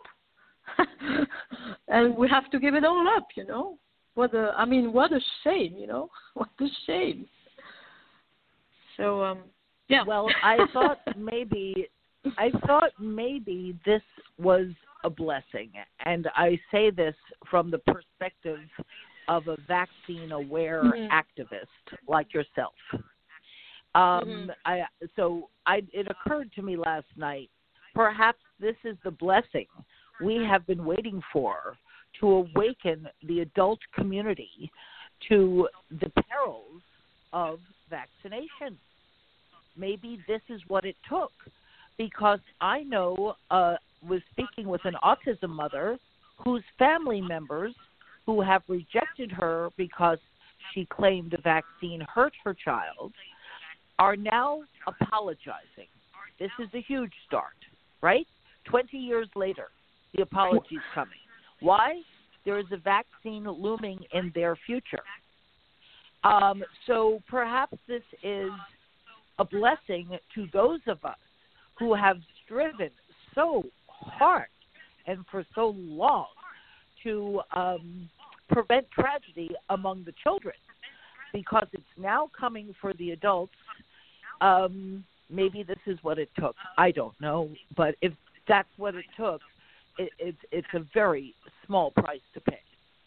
And we have to give it all up, you know. What a, I mean, what a shame, you know. What a shame. So, um, yeah. Well, I thought maybe, I thought maybe this was a blessing. And I say this from the perspective of a vaccine-aware mm-hmm. activist like yourself. Um, mm-hmm. I, so I, it occurred to me last night, perhaps this is the blessing we have been waiting for, to awaken the adult community to the perils of vaccination. Maybe this is what it took. because I know uh, was speaking with an autism mother whose family members who have rejected her because she claimed the vaccine hurt her child are now apologizing. This is a huge start, right? twenty years later, the apology is coming. Why? There is a vaccine looming in their future. Um, so perhaps this is a blessing to those of us who have striven so hard and for so long to um, prevent tragedy among the children, because it's now coming for the adults. Um, maybe this is what it took. I don't know, but if that's what it took, it, it's it's a very small price to pay.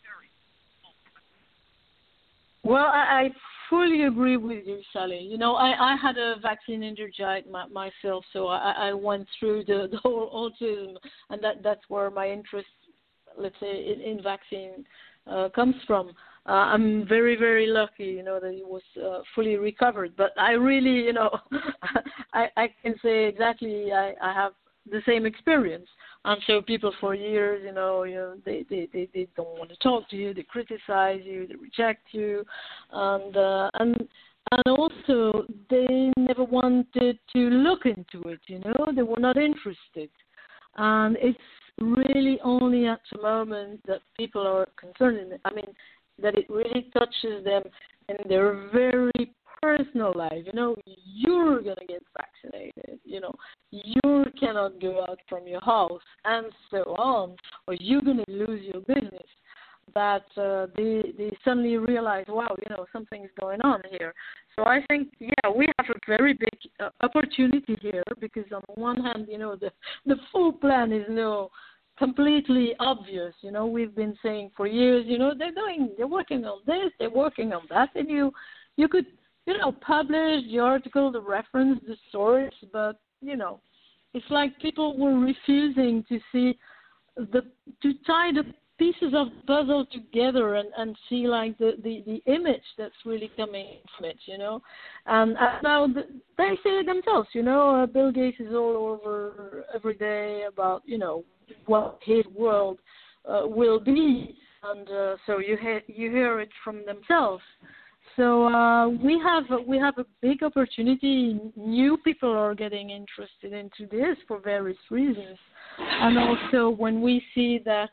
Well, I, I fully agree with you, Sally. You know, I, I had a vaccine injured my, myself, so I, I went through the, the whole autism, and that, that's where my interest, let's say, in, in vaccine uh, comes from. Uh, I'm very, very lucky, you know, that it was uh, fully recovered. But I really, you know, I, I can say exactly I, I have the same experience. And so people for years, you know, you know, they, they, they, they don't want to talk to you, they criticize you, they reject you, and uh, and and also they never wanted to look into it, you know, they were not interested. And it's really only at the moment that people are concerned, in it. I mean, that it really touches them in their very personal life. You know, you're going to get vaccinated, you know, you cannot go out from your house and so on, or you're going to lose your business, that uh, they, they suddenly realize, wow, you know, something's going on here. So I think, yeah, we have a very big uh, opportunity here, because on one hand, you know, the, the full plan is, you know, completely obvious. You know, we've been saying for years, you know, they're doing, they're working on this, they're working on that, and you, you could, you know, publish the article, the reference, the source, but, you know, it's like people were refusing to see the, to tie the pieces of the puzzle together and, and see, like, the, the, the image that's really coming from it, you know. And, and now the, they say it themselves, you know, uh, Bill Gates is all over every day about, you know, what his world uh, will be. And uh, so you, he- you hear it from themselves. So uh, we have we have a big opportunity. New people are getting interested into this for various reasons, and also when we see that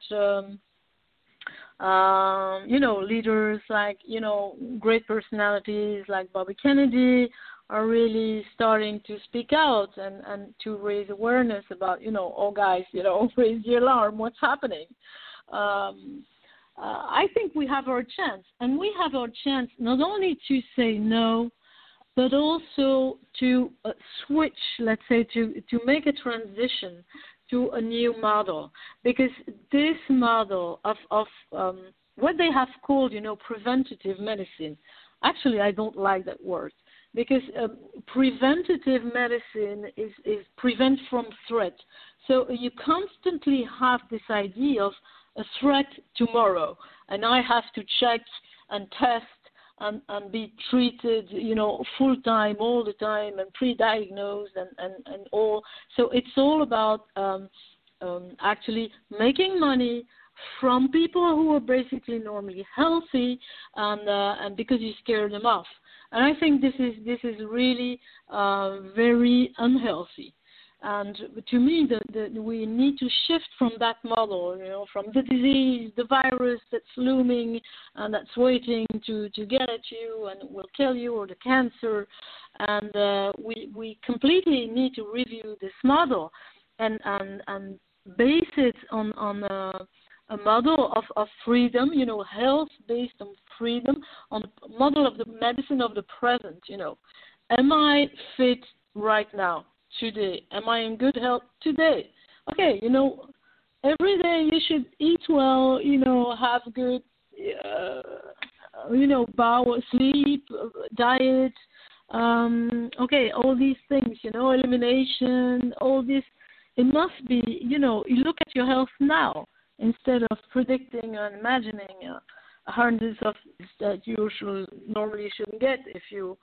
um, um, you know, leaders like, you know, great personalities like Bobby Kennedy are really starting to speak out and, and to raise awareness about, you know, oh guys, you know, raise the alarm, what's happening. Um, Uh, I think we have our chance, and we have our chance not only to say no, but also to uh, switch, let's say, to, to make a transition to a new model, because this model of, of um, what they have called, you know, preventative medicine, actually I don't like that word, because um, preventative medicine is, is prevent from threat. So you constantly have this idea of a threat tomorrow, and I have to check and test and, and be treated, you know, full time, all the time, and pre-diagnosed and, and, and all. So it's all about um, um, actually making money from people who are basically normally healthy, and uh, and because you scare them off. And I think this is this is really uh, very unhealthy. And to me, the, the, we need to shift from that model, you know, from the disease, the virus that's looming and that's waiting to, to get at you and will kill you, or the cancer. And uh, we we completely need to review this model and and, and base it on, on a, a model of, of freedom, you know, health based on freedom, on a model of the medicine of the present, you know. Am I fit right now? Today, am I in good health today? Okay, you know, every day you should eat well, you know, have good, uh, you know, bowel, sleep, diet, um, okay, all these things, you know, elimination, all this. It must be, you know, you look at your health now instead of predicting and imagining uh, hundreds of that you should, normally shouldn't get if you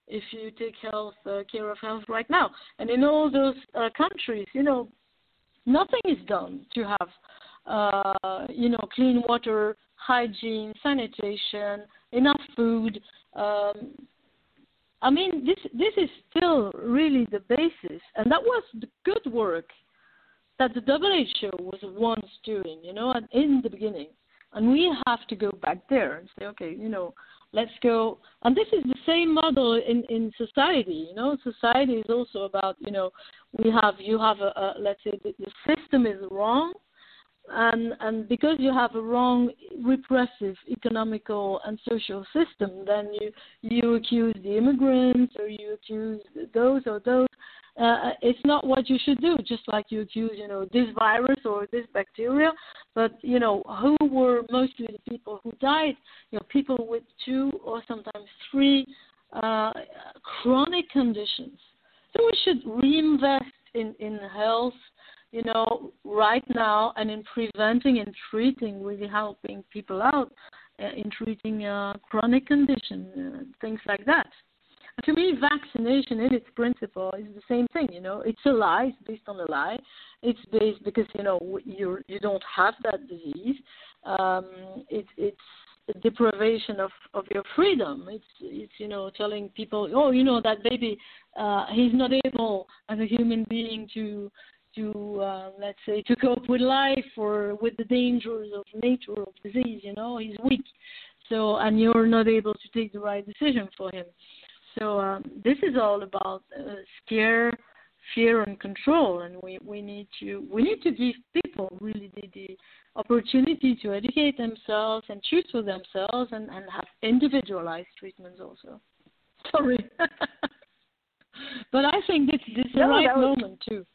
if you take health uh, care of health right now. And in all those uh, countries, you know, nothing is done to have, uh, you know, clean water, hygiene, sanitation, enough food. Um, I mean, this this is still really the basis, and that was the good work that the W H O was once doing, you know, in the beginning. And we have to go back there and say, okay, you know, let's go. And this is the same model in, in society, you know. Society is also about, you know, we have, you have a, a let's say the, the system is wrong. And and because you have a wrong repressive economical and social system, then you, you accuse the immigrants or you accuse those or those. Uh, it's not what you should do, just like you accuse, you know, this virus or this bacteria. But, you know, who were mostly the people who died? You know, people with two or sometimes three uh, chronic conditions. So we should reinvest in, in health, you know, right now, and in preventing and treating, really helping people out uh, in treating uh, chronic conditions, uh, things like that. To me, vaccination in its principle is the same thing. You know, it's a lie. It's based on a lie. It's based because you know you you don't have that disease. Um, it, it's a deprivation of, of your freedom. It's it's you know telling people, oh, you know that baby, uh, he's not able as a human being to to uh, let's say to cope with life or with the dangers of nature of disease. You know, he's weak. So and you're not able to take the right decision for him. So um, this is all about uh, scare, fear, and control, and we, we need to we need to give people really the, the opportunity to educate themselves and choose for themselves, and, and have individualized treatments also. Sorry, but I think this, this is no, the right was, moment too.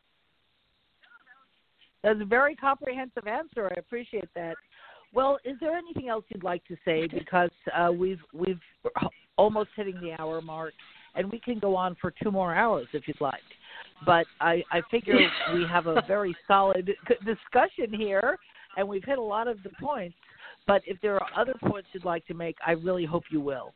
That's a very comprehensive answer. I appreciate that. Well, is there anything else you'd like to say? Because uh, we've we've almost hitting the hour mark, and we can go on for two more hours if you'd like. But I, I figure we have a very solid discussion here, and we've hit a lot of the points. But if there are other points you'd like to make, I really hope you will.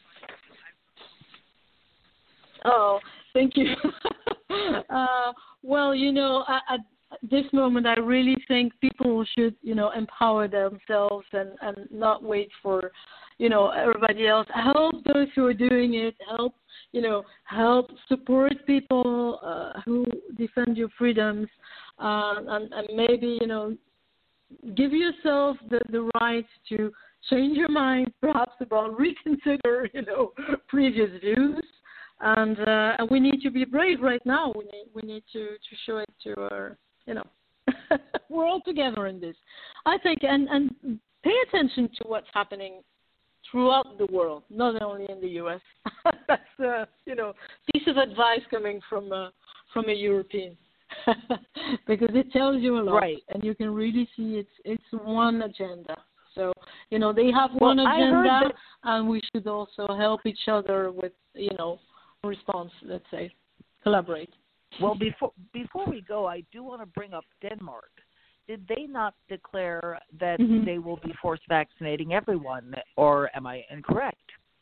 Oh, thank you. uh, well, you know, I, I this moment, I really think people should, you know, empower themselves and, and not wait for, you know, everybody else. Help those who are doing it. Help, you know, help support people uh, who defend your freedoms, uh, and, and maybe, you know, give yourself the, the right to change your mind, perhaps about reconsider, you know, previous views. And uh, and we need to be brave right now. We need we need to, to show it to our. You know, we're all together in this. I think, and, and pay attention to what's happening throughout the world, not only in the U S That's a, you know, piece of advice coming from a, from a European, because it tells you a lot, right. And you can really see it's it's one agenda. So, you know, they have well, one I agenda, heard that... and we should also help each other with, you know, response. Let's say, collaborate. Well, before before we go, I do want to bring up Denmark. Did they not declare that mm-hmm. they will be force vaccinating everyone, or am I incorrect?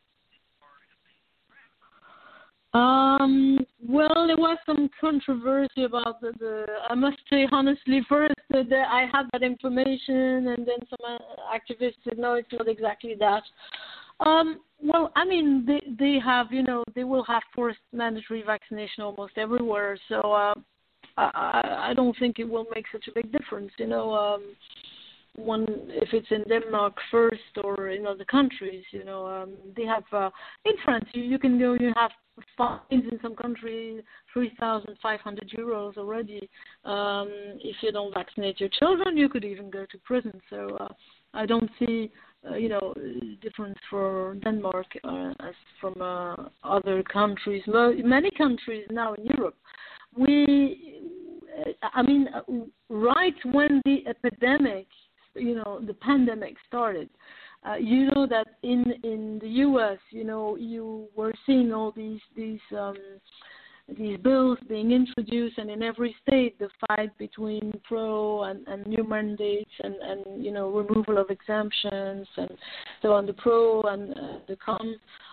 Um, well, there was some controversy about the, the I must say honestly, first that I had that information, and then some activists said, no, it's not exactly that. Um, well, I mean, they they have, you know, they will have forced mandatory vaccination almost everywhere. So uh, I I don't think it will make such a big difference, you know. Um, one if it's in Denmark first or in other countries, you know, um, they have uh, in France. You, you can go. You have fines in some countries, three thousand five hundred euros already. Um, if you don't vaccinate your children, you could even go to prison. So uh, I don't see. Uh, you know, difference for Denmark uh, as from uh, other countries. Many countries now in Europe, we, I mean, right when the epidemic, you know, the pandemic started, uh, you know that in in the U S, you know, you were seeing all these these. Um, these bills being introduced, and in every state the fight between pro and, and new mandates and, and, you know, removal of exemptions and so on, the pro and uh, the con.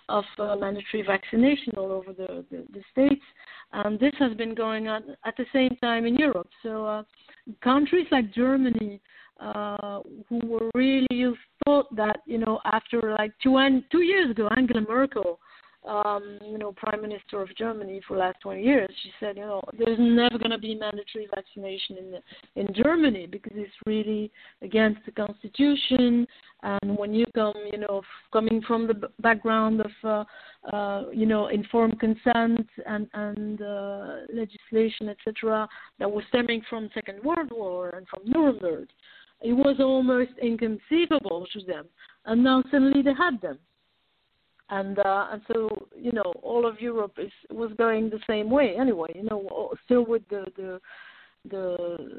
of uh, mandatory vaccination all over the, the, the states, and this has been going on at the same time in Europe. So uh, countries like Germany, uh, who were really, you thought that, you know, after like two, two years ago, Angela Merkel, Um, you know, Prime Minister of Germany for the last twenty years, she said, you know, there's never going to be mandatory vaccination in the, in Germany because it's really against the Constitution. And when you come, you know, coming from the b- background of, uh, uh, you know, informed consent and and uh, legislation, et cetera, that was stemming from Second World War and from Nuremberg, it was almost inconceivable to them. And now suddenly they had them. And uh, and so, you know, all of Europe is was going the same way anyway. You know, still with the the the,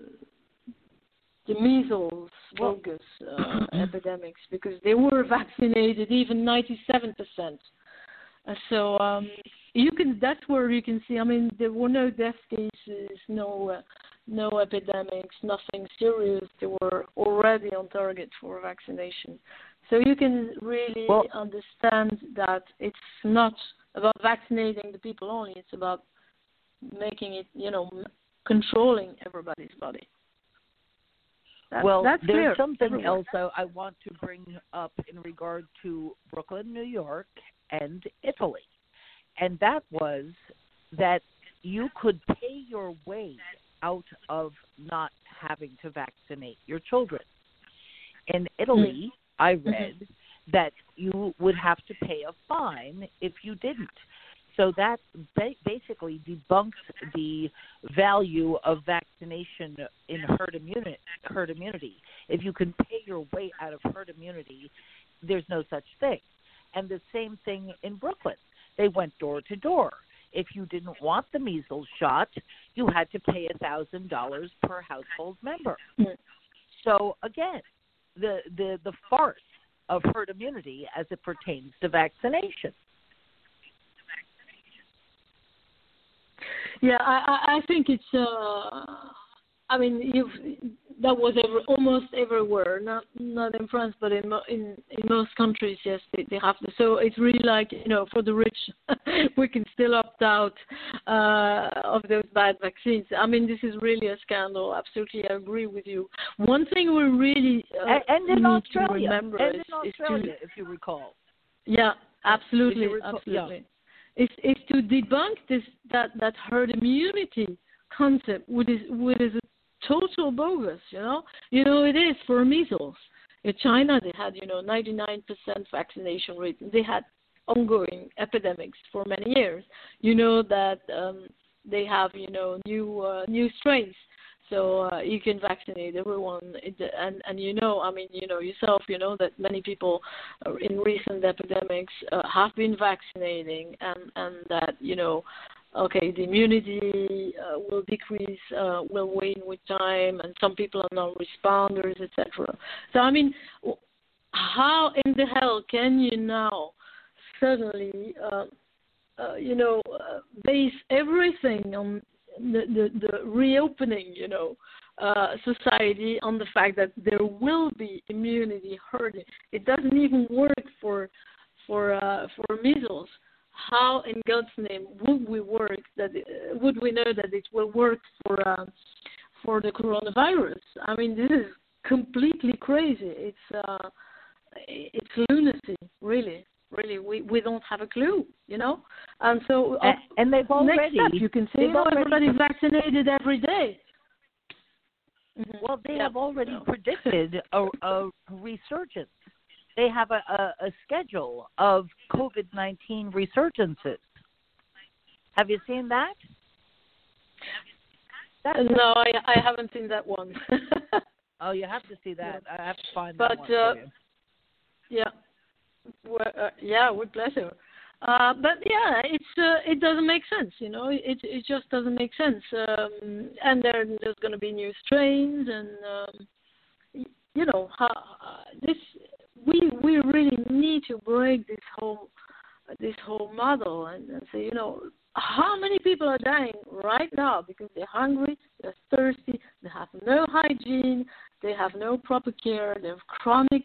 the measles, bogus uh, epidemics, because they were vaccinated even ninety-seven percent. Uh, so um, you can that's where you can see. I mean, there were no death cases, no uh, no epidemics, nothing serious. They were already on target for vaccination. So you can really well, understand that it's not about vaccinating the people only. It's about making it, you know, controlling everybody's body. That, well, that's there's clear something everywhere. else I want to bring up in regard to Brooklyn, New York, and Italy. And that was that you could pay your way out of not having to vaccinate your children. In Italy, mm. I read mm-hmm. that you would have to pay a fine if you didn't. So that ba- basically debunks the value of vaccination in herd immunity, herd immunity. If you can pay your way out of herd immunity, there's no such thing. And the same thing in Brooklyn. They went door to door. If you didn't want the measles shot, you had to pay one thousand dollars per household member. Mm. So again, the, the, the farce of herd immunity as it pertains to vaccination. Yeah, I, I think it's, uh, I mean, you've, that was every, almost everywhere, not not in France, but in in, in most countries, yes, they, they have this. So it's really like, you know, for the rich, we can still opt out uh, of those bad vaccines. I mean, this is really a scandal. Absolutely, I agree with you. One thing we really uh, and, and in need Australia, to remember and is, in Australia, is to, if you recall. Yeah, absolutely, recall, absolutely. Yeah. Is is to debunk this that, that herd immunity concept, which is which is a total bogus, you know. You know, it is for measles. In China, they had, you know, ninety-nine percent vaccination rate. They had ongoing epidemics for many years. You know that um, they have, you know, new uh, new strains. So uh, you can vaccinate everyone, and and you know, I mean, you know yourself, you know that many people uh, in recent epidemics uh, have been vaccinating, and and that, you know, okay, the immunity uh, will decrease, uh, will wane with time, and some people are non-responders, et cetera. So I mean, how in the hell can you now suddenly, uh, uh, you know, uh, base everything on The, the, the reopening, you know, uh, society on the fact that there will be immunity herd? It doesn't even work for for uh, for measles. How in God's name would we work that? Uh, would we know that it will work for uh, for the coronavirus? I mean, this is completely crazy. It's uh, it's lunacy, really. Really, we, we don't have a clue, you know, and so uh, and, and they've already next step, you can say, you know, everybody's vaccinated every day. Mm-hmm. Well, they yeah. have already no. predicted a, a resurgence. They have a, a, a schedule of COVID nineteen resurgences. Have you seen that? That's no, I I haven't seen that one. Oh, you have to see that. Yeah. I have to find but, that one uh, for you. Yeah. Well, uh, yeah, with pleasure. Uh, but yeah, it's uh, it doesn't make sense, you know. It it just doesn't make sense. Um, and there, there's going to be new strains, and um, you know, how, uh, this we we really need to break this whole this whole model and, and say, you know, how many people are dying right now because they're hungry, they're thirsty, they have no hygiene, they have no proper care, they have chronic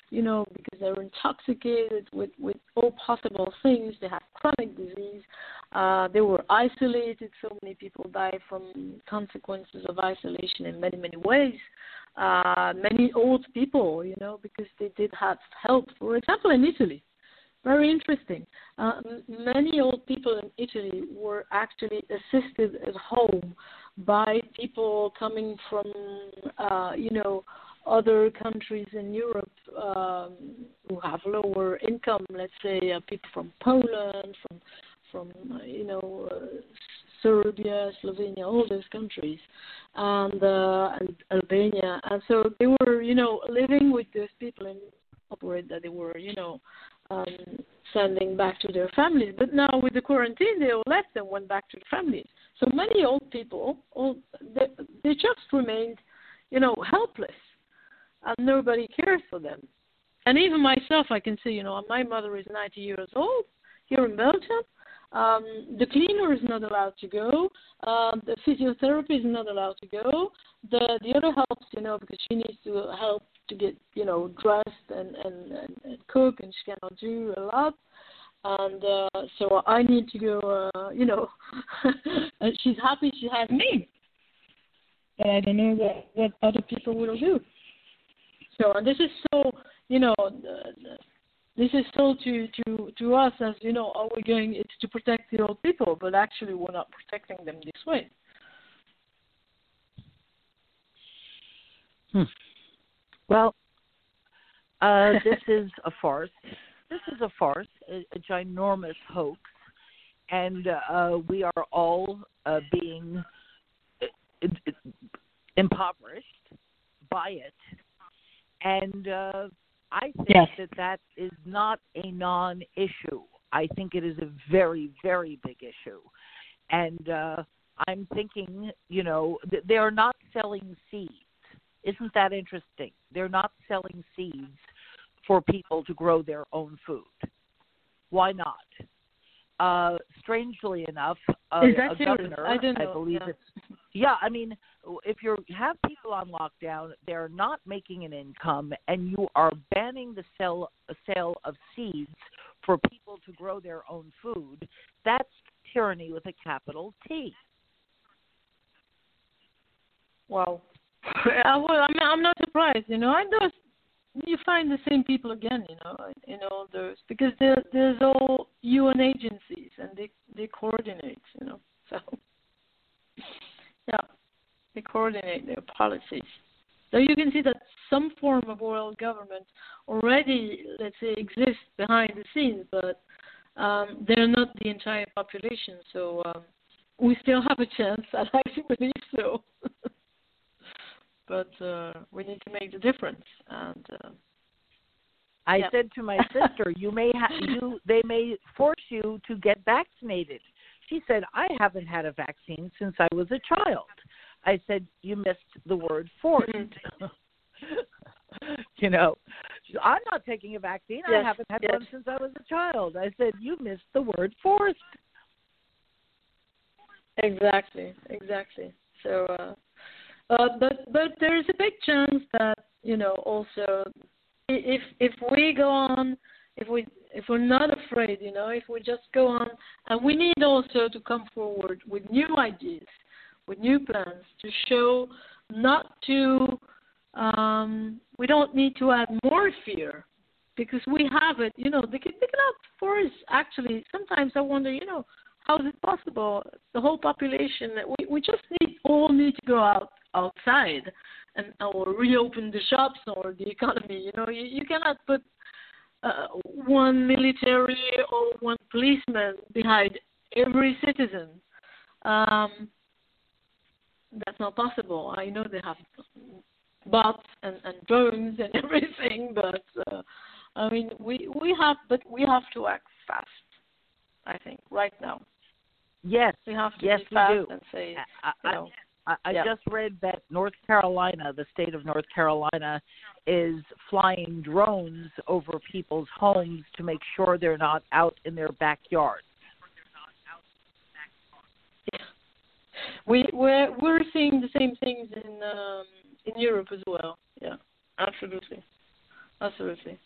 you know, because they're intoxicated with, with all possible things. They have chronic disease. Uh, they were isolated. So many people died from consequences of isolation in many, many ways. Uh, many old people, you know, because they did have help. For example, in Italy, very interesting. Uh, m- many old people in Italy were actually assisted at home by people coming from, uh, you know, other countries in Europe um, who have lower income. Let's say uh, people from Poland, from, from uh, you know, uh, Serbia, Slovenia, all those countries, and, uh, and Albania. And so they were, you know, living with those people in operate that they were, you know, um, sending back to their families. But now with the quarantine, they all left and went back to their families. So many old people, old, they, they just remained, you know, helpless, and nobody cares for them. And even myself, I can see, you know, my mother is ninety years old here in Belgium. Um, the cleaner is not allowed to go. Um, the physiotherapy is not allowed to go. The the other helps, you know, because she needs to help to get, you know, dressed and, and, and, and cook, and she cannot do a lot. And uh, so I need to go, uh, you know, and she's happy she has me. But I don't know what, what other people will do. So and this is so, you know, uh, this is so to, to, to us as, you know, are we going, it's to protect the old people, but actually we're not protecting them this way. Hmm. Well, uh, this is a farce. This is a farce, a, a ginormous hoax, and uh, we are all uh, being impoverished by it. And uh, I think yes. that that is not a non-issue. I think it is a very, very big issue. And uh, I'm thinking, you know, th- they are not selling seeds. Isn't that interesting? They're not selling seeds for people to grow their own food. Why not? Uh, strangely enough, uh, is that a serious? governor, I don't know. I believe yeah. it's, yeah, I mean, if you have people on lockdown, they're not making an income, and you are banning the sale, sale of seeds for people to grow their own food, that's tyranny with a capital T. Wow. Yeah, well, I'm, I'm not surprised, you know. I know you find the same people again, you know, in all those, because there, there's all U N agencies, and they, they coordinate, you know. So, yeah, they coordinate their policies. So you can see that some form of world government already, let's say, exists behind the scenes, but um, they're not the entire population. So um, we still have a chance. I like to believe so. But uh, we need to make the difference. And uh, I yeah. said to my sister, "You may ha- you they may force you to get vaccinated." She said, "I haven't had a vaccine since I was a child." I said, "You missed the word forced." Mm-hmm. You know, I'm not taking a vaccine. Yes. I haven't had yes. one since I was a child. I said, "You missed the word forced." Exactly. Exactly. So. Uh, Uh, but but there is a big chance that, you know, also if if we go on, if we if we're not afraid, you know, if we just go on, and we need also to come forward with new ideas, with new plans to show not to um, we don't need to add more fear, because we have it, you know. They can they cannot force. Actually, sometimes I wonder, you know, how is it possible? The whole population, we we just need all need to go out. outside and or reopen the shops or the economy. You know, you, you cannot put uh, one military or one policeman behind every citizen. Um, that's not possible. I know they have bots and, and drones and everything, but uh, I mean, we we have, but we have to act fast. I think right now. Yes, we have to yes, be fast we do. and say, I, you know. I, I yeah. just read that North Carolina, the state of North Carolina, is flying drones over people's homes to make sure they're not out in their backyards. Yeah. We we're we're seeing the same things in um, in Europe as well. Yeah, absolutely, absolutely. absolutely.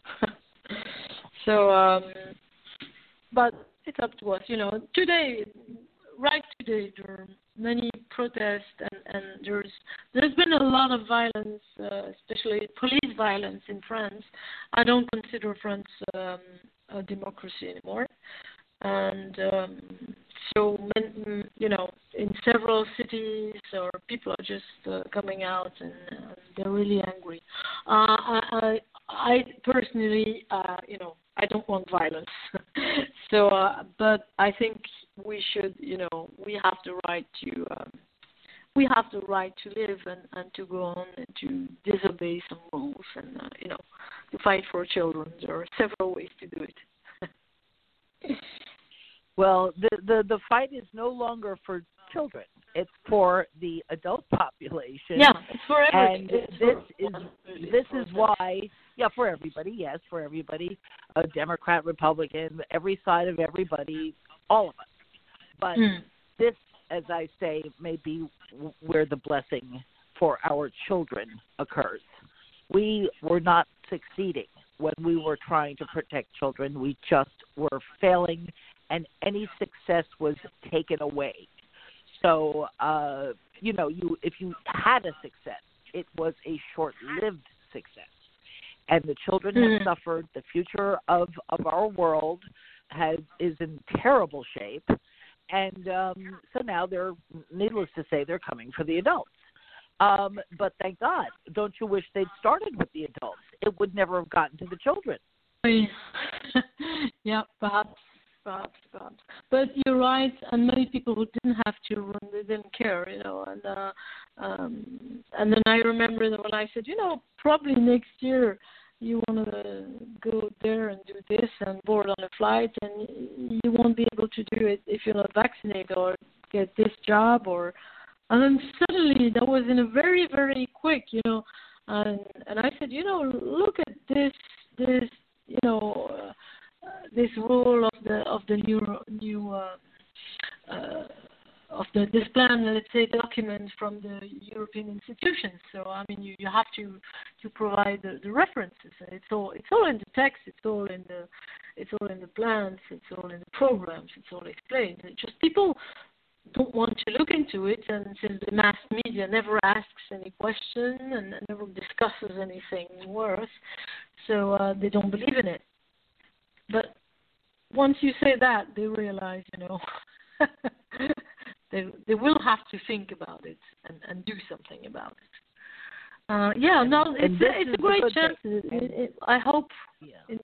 so, um, but it's up to us, you know. Today, right today, there are many protests, and, and there's there's been a lot of violence, uh, especially police violence in France. I don't consider France um, a democracy anymore, and um, so you know, in several cities, or people are just uh, coming out, and uh, they're really angry. Uh, I, I I personally, uh, you know, I don't want violence. so, uh, but I think we should, you know, we have the right to, um, we have the right to live and, and to go on and to disobey some rules and, uh, you know, to fight for children. There are several ways to do it. Well, the, the, the fight is no longer for children. It's for the adult population. Yeah, it's for everybody. And it's this for, is this is why, yeah, for everybody, yes, for everybody, a Democrat, Republican, every side of everybody, all of us. But mm. this, as I say, may be where the blessing for our children occurs. We were not succeeding when we were trying to protect children. We just were failing, and any success was taken away. So, uh, you know, you if you had a success, it was a short-lived success. And the children mm-hmm. have suffered. The future of, of our world has is in terrible shape. And um, so now they're, needless to say, they're coming for the adults. Um, but thank God, don't you wish they'd started with the adults? It would never have gotten to the children. yeah, perhaps. Perhaps, perhaps. But you're right, and many people who didn't have children, they didn't care, you know. And uh, um, and then I remember that when I said, you know, probably next year you want to go there and do this and board on a flight, and you won't be able to do it if you're not vaccinated or get this job, or. And then suddenly that was in a very, very quick, you know. And and I said, you know, look at this, this, you know. Uh, Uh, this rule of the of the new new uh, uh, of the this plan, let's say, document from the European institutions. So I mean, you, you have to to provide the, the references. It's all it's all in the text. It's all in the it's all in the plans. It's all in the programs. It's all explained. It's just people don't want to look into it, and since the mass media never asks any question and never discusses anything worth, so uh, they don't believe in it. But once you say that, they realize, you know, they they will have to think about it and, and do something about it. Uh, yeah, no, it's, a, it's a great chance. It, it, I hope. Yeah. It,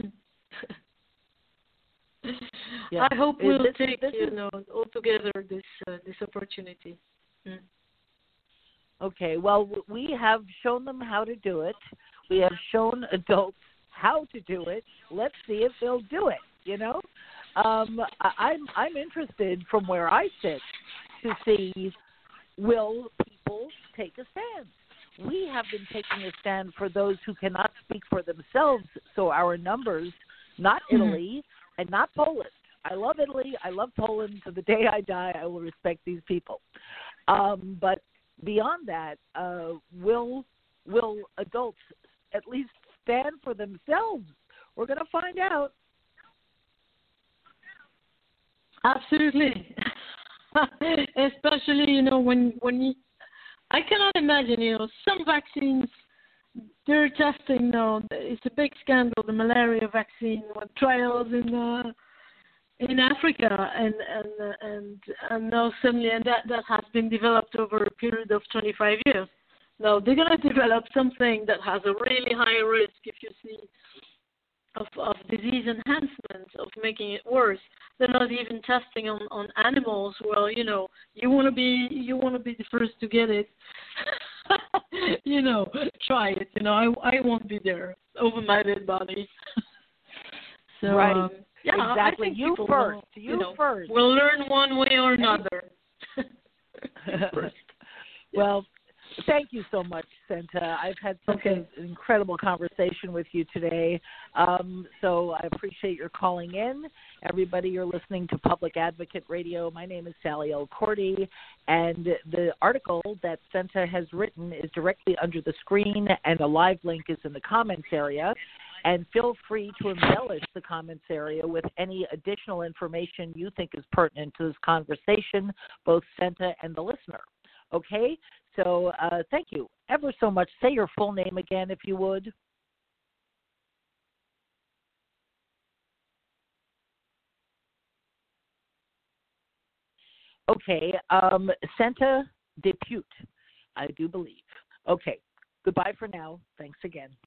yeah. I hope we'll this, take, this you is, know, altogether this uh, this opportunity. Mm. Okay. Well, we have shown them how to do it. We have shown adults how to do it. Let's see if they'll do it. You know, um, I, I'm I'm interested from where I sit to see, will people take a stand? We have been taking a stand for those who cannot speak for themselves. So our numbers, not Italy mm-hmm. and not Poland. I love Italy. I love Poland. To the day I die, I will respect these people. Um, but beyond that, uh, will will adults at least stand for themselves? We're going to find out. Absolutely. Especially, you know, when when you, I cannot imagine, you know, some vaccines they're testing now. It's a big scandal, the malaria vaccine with trials in uh, in Africa, and and and and now suddenly, and that that has been developed over a period of twenty-five years. No, they're going to develop something that has a really high risk, if you see, of, of disease enhancement, of making it worse. They're not even testing on, on animals. Well, you know, you want to be you want to be the first to get it. you know, try it. You know, I I won't be there over my dead body. so right, um, yeah, exactly. I think you first. Will, you you know, first. We'll learn one way or another. Well. Thank you so much, Senta. I've had such Okay. an incredible conversation with you today. Um, so I appreciate your calling in. Everybody, you're listening to Public Advocate Radio. My name is Sally L. Cordy, and the article that Senta has written is directly under the screen, and a live link is in the comments area. And feel free to embellish the comments area with any additional information you think is pertinent to this conversation, both Senta and the listener. Okay? So uh, thank you ever so much. Say your full name again, if you would. Okay. Um, Senta Depute, I do believe. Okay. Goodbye for now. Thanks again.